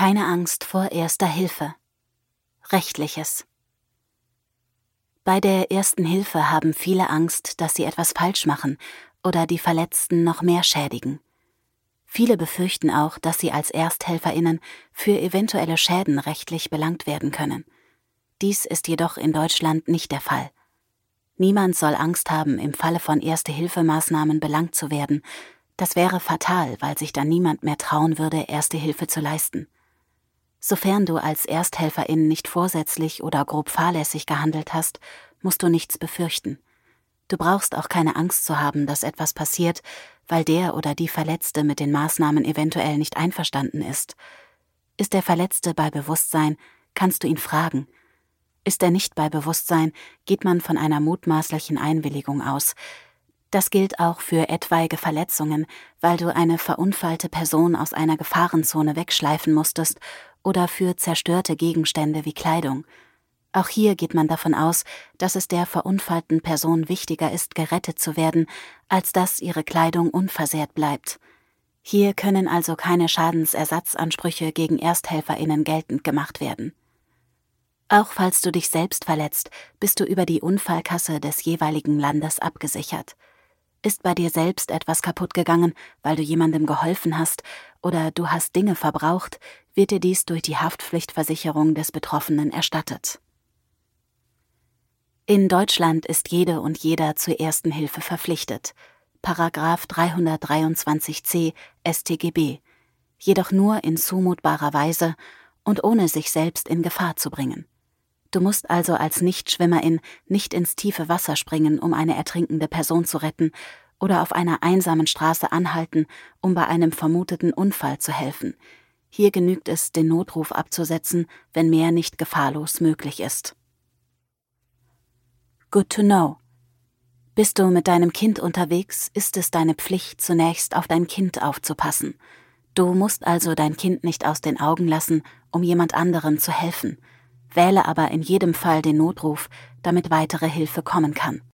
Keine Angst vor Erster Hilfe. Rechtliches. Bei der Ersten Hilfe haben viele Angst, dass sie etwas falsch machen oder die Verletzten noch mehr schädigen. Viele befürchten auch, dass sie als ErsthelferInnen für eventuelle Schäden rechtlich belangt werden können. Dies ist jedoch in Deutschland nicht der Fall. Niemand soll Angst haben, im Falle von Erste-Hilfe-Maßnahmen belangt zu werden. Das wäre fatal, weil sich dann niemand mehr trauen würde, Erste Hilfe zu leisten. Sofern du als Ersthelferin nicht vorsätzlich oder grob fahrlässig gehandelt hast, musst du nichts befürchten. Du brauchst auch keine Angst zu haben, dass etwas passiert, weil der oder die Verletzte mit den Maßnahmen eventuell nicht einverstanden ist. Ist der Verletzte bei Bewusstsein, kannst du ihn fragen. Ist er nicht bei Bewusstsein, geht man von einer mutmaßlichen Einwilligung aus. Das gilt auch für etwaige Verletzungen, weil du eine verunfallte Person aus einer Gefahrenzone wegschleifen musstest oder für zerstörte Gegenstände wie Kleidung. Auch hier geht man davon aus, dass es der verunfallten Person wichtiger ist, gerettet zu werden, als dass ihre Kleidung unversehrt bleibt. Hier können also keine Schadensersatzansprüche gegen ErsthelferInnen geltend gemacht werden. Auch falls du dich selbst verletzt, bist du über die Unfallkasse des jeweiligen Landes abgesichert. Ist bei dir selbst etwas kaputt gegangen, weil du jemandem geholfen hast, oder du hast Dinge verbraucht, wird dir dies durch die Haftpflichtversicherung des Betroffenen erstattet. In Deutschland ist jede und jeder zur Ersten Hilfe verpflichtet. Paragraph 323c StGB. Jedoch nur in zumutbarer Weise und ohne sich selbst in Gefahr zu bringen. Du musst also als Nichtschwimmerin nicht ins tiefe Wasser springen, um eine ertrinkende Person zu retten, oder auf einer einsamen Straße anhalten, um bei einem vermuteten Unfall zu helfen. Hier genügt es, den Notruf abzusetzen, wenn mehr nicht gefahrlos möglich ist. Good to know. Bist du mit deinem Kind unterwegs, ist es deine Pflicht, zunächst auf dein Kind aufzupassen. Du musst also dein Kind nicht aus den Augen lassen, um jemand anderem zu helfen. Wähle aber in jedem Fall den Notruf, damit weitere Hilfe kommen kann.